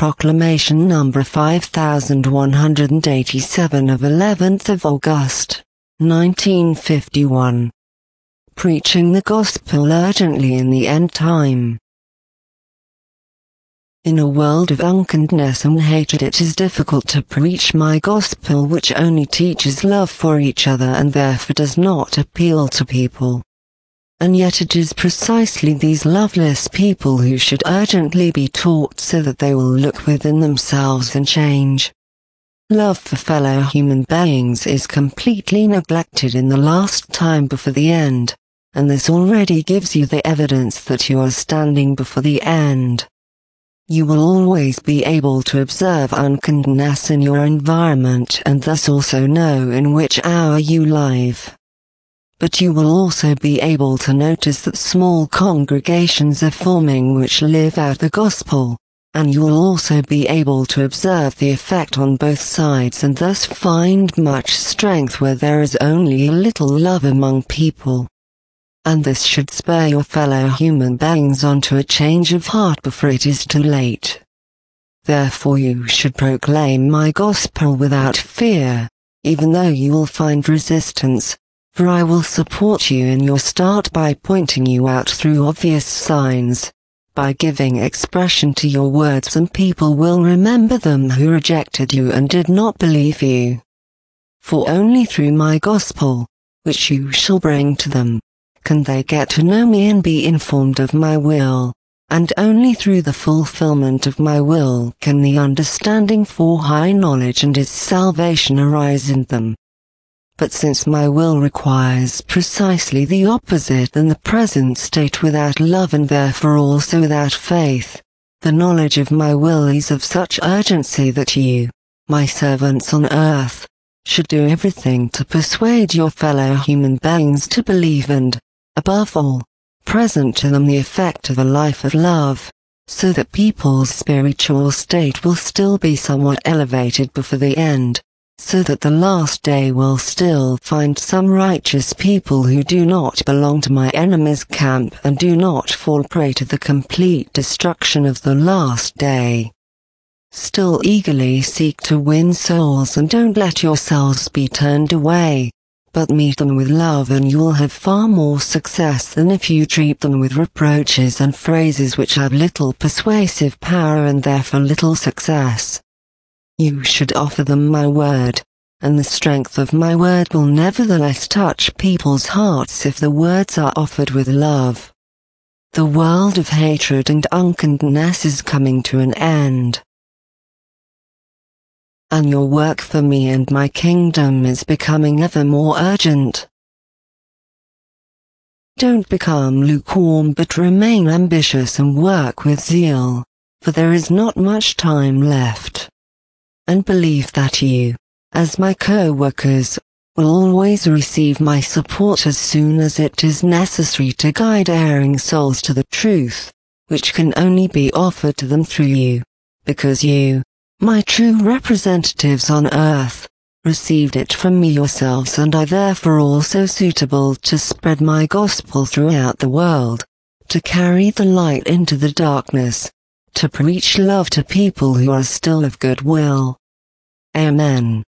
Proclamation number 5187 of 11th of August, 1951. Preaching the gospel urgently in the end time. In a world of unkindness and hatred, it is difficult to preach my gospel, which only teaches love for each other and therefore does not appeal to people. And yet it is precisely these loveless people who should urgently be taught, so that they will look within themselves and change. Love for fellow human beings is completely neglected in the last time before the end, and this already gives you the evidence that you are standing before the end. You will always be able to observe unkindness in your environment and thus also know in which hour you live. But you will also be able to notice that small congregations are forming which live out the gospel, and you will also be able to observe the effect on both sides and thus find much strength where there is only a little love among people. And this should spur your fellow human beings on to a change of heart before it is too late. Therefore you should proclaim my gospel without fear, even though you will find resistance, for I will support you in your start by pointing you out through obvious signs, by giving expression to your words, and people will remember them who rejected you and did not believe you. For only through my gospel, which you shall bring to them, can they get to know me and be informed of my will, and only through the fulfillment of my will can the understanding for high knowledge and its salvation arise in them. But since my will requires precisely the opposite than the present state without love and therefore also without faith, the knowledge of my will is of such urgency that you, my servants on earth, should do everything to persuade your fellow human beings to believe and, above all, present to them the effect of a life of love, so that people's spiritual state will still be somewhat elevated before the end, so that the last day will still find some righteous people who do not belong to my enemy's camp and do not fall prey to the complete destruction of the last day. Still eagerly seek to win souls and don't let yourselves be turned away, but meet them with love, and you will have far more success than if you treat them with reproaches and phrases which have little persuasive power and therefore little success. You should offer them my word, and the strength of my word will nevertheless touch people's hearts if the words are offered with love. The world of hatred and unkindness is coming to an end, and your work for me and my kingdom is becoming ever more urgent. Don't become lukewarm, but remain ambitious and work with zeal, for there is not much time left. And believe that you, as my co-workers, will always receive my support as soon as it is necessary to guide erring souls to the truth, which can only be offered to them through you, because you, my true representatives on earth, received it from me yourselves, and are therefore also suitable to spread my gospel throughout the world, to carry the light into the darkness, to preach love to people who are still of good will. Amen.